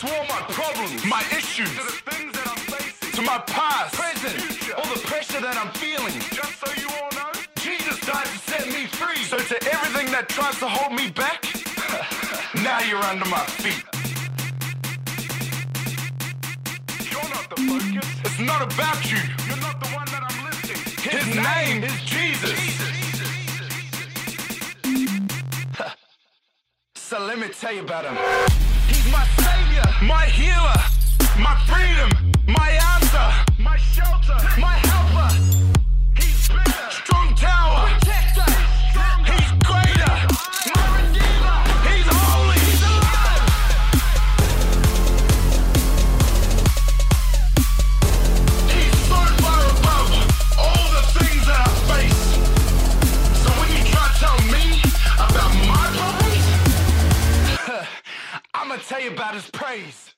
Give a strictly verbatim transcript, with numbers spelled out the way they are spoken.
to all my problems, my issues, to the things that I'm facing, to my past, present, future, all the pressure that I'm feeling. Just so you all know, Jesus died to set me free. So to everything that tries to hold me back, now you're under my feet. You're not the focus. It's not about you. You're not the one that I'm listing. His, His name, name is Jesus. Jesus. So let me tell you about him. He's my savior, my healer, my freedom, my answer, my shelter, my helper. He's bigger, strong tower, protector. He's greater, my redeemer. He's holy, he's alive. He's so far above all the things that I face. So when you try to tell me about my problems, I'ma tell you about his praise.